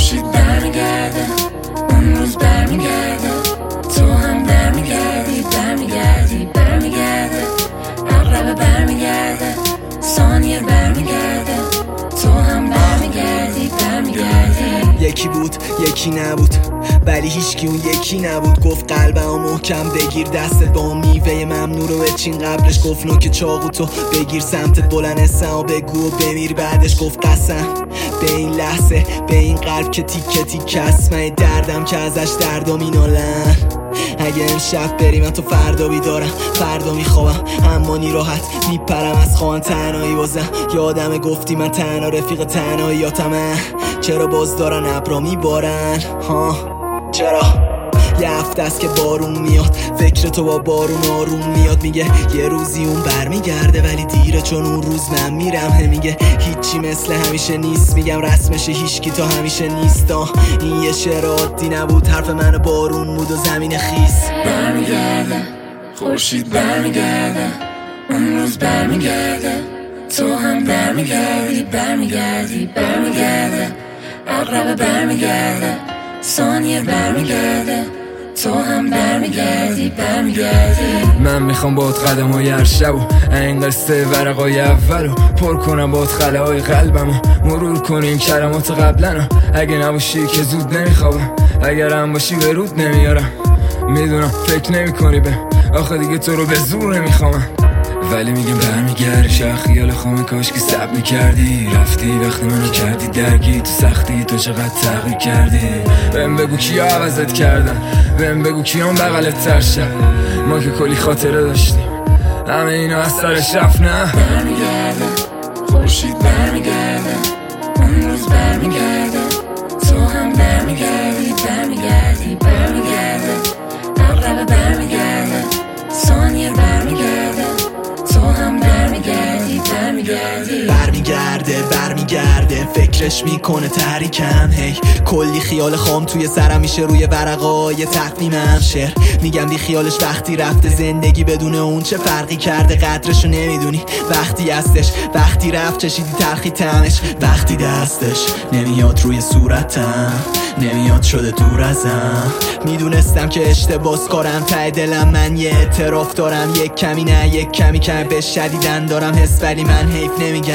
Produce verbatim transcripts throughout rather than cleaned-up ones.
خورشید برمیگرده، اون روز برمیگرده، تو هم برمیگردی برمیگردی برمیگرده، عقرب برمیگرده، ثانیه برمیگرده، تو هم برمیگردی برمیگردی. یکی بود یکی نبود ولی هیچکی اون یکی نبود. گفت قلبمو محکم بگیر دستت با اون میوه ممنوع رو بچین. قبلش گفت نوک چاقو تو بگیر سمتت بلند اسم و بگو و بمیر. بعدش گفت قسم به این لحظه به این قلب که تیکه تیکه است. من دردم که ازش دردا مینالن. اگه امشب بریم من تو فردا بیدارم، فردا میخوابم اما نی راحت میپرم از خوان تنهایی. بازم یادم گفتی من تنها رفیق تنهاییاتمه. چرا باز دارن ابرا میبارن ها؟ چرا؟ یه هفته است که بارون میاد، فکر تو با بارون آروم میاد. میگه یه روزی اون برمیگرده ولی دیره چون اون روز من میرم. هم میگه هیچی مثل همیشه نیست، میگم رسمشه هیچکی تا همیشه نیست. این یه شعر عادی نبود، حرف من بارون بود و زمین خیس. برمیگرده خورشید برمیگرده، اون روز برمیگرده، تو هم برمیگردی برمیگردی برمیگرده، عقرب برمیگرده، ثانیه برمیگرده، تو هم برمیگردی برمیگردی. من میخوام باید قدم های هر شب و این قصه ورقای اولو پر کنم باید خله های قلبمو مرور کنیم کلمات قبلنو. اگه نباشی که زود نمیخوابم، اگر هم باشی به رود نمیارم. میدونم فکر نمی کنی به آخه دیگه تو رو به زور نمیخوامم، ولی میگم برمیگردی. شاید خیال خامه کاش که سب میکردی، رفتی وقتی منو کردی درگی. تو سختی تو چقدر تغییر کردی. بهم بگو کیا عوضت کردن، بهم بگو کیام بغلت ترشن. ما که کلی خاطره داشتیم همه اینا از سرش رفت. نه برمیگرده خورشید برمیگرده، اون روز برمیگرده، تو هم برمیگردی برمیگردی برمیگرده، عقرب برمیگرده، ثانیه برمیگرده، تو هم برمیگردی برمیگردی. برمیگرده برمیگرده فکرش میکنه تحریکم. هی کلی خیال خام توی سرم میشه روی ورقای تقویمم. شعر میگم بی خیالش وقتی رفته، زندگی بدون اون چه فرقی کرده. قدرشو نمیدونی وقتی هستش، وقتی رفت چشیدی تلخی طعمش. وقتی دستش نمیاد روی صورتم، نمیاد شده دور ازم. میدونستم که اشتباس کارم ته دلم من یه اعتراف دارم. یک کمی نه یک کمی کم به شدیدن دارم حس، ولی من حیف نمیگم.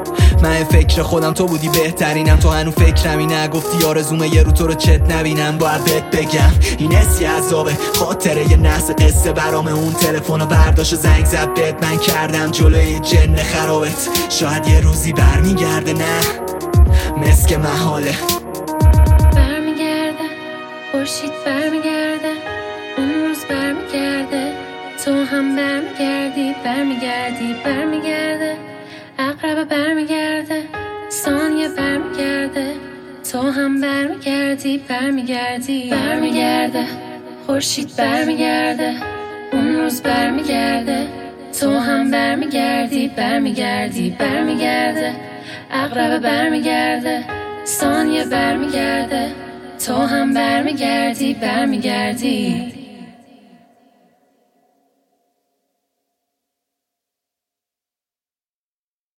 من فکر خودم تو بودی بهترینم، تو هنو فکرمی نگفتی آرزومه یه رو تو رو چت نبینم. باید بهت بگم این حسی عذابه، خاطره یه نحس قصه برام. اون تلفن رو برداشت زنگ زد بهت، من کردم جلوی جن خرابت. شاید یه روزی برمیگرده، نه مسک محاله. برمیگرده خورشید برمیگرده، اون روز برمیگرده، تو هم برمیگردی برمیگردی برمیگرده، عقرب برمیگرده، ثانیه برمیگرده، تو هم برمیگردی برمیگردی برمیگرده خورشید برمیگرده، اون روز برمیگرده، تو هم برمیگردی برمیگردی برمیگرده، عقرب برمیگرده، ثانیه برمیگرده، تو هم برمیگردی برمیگردی.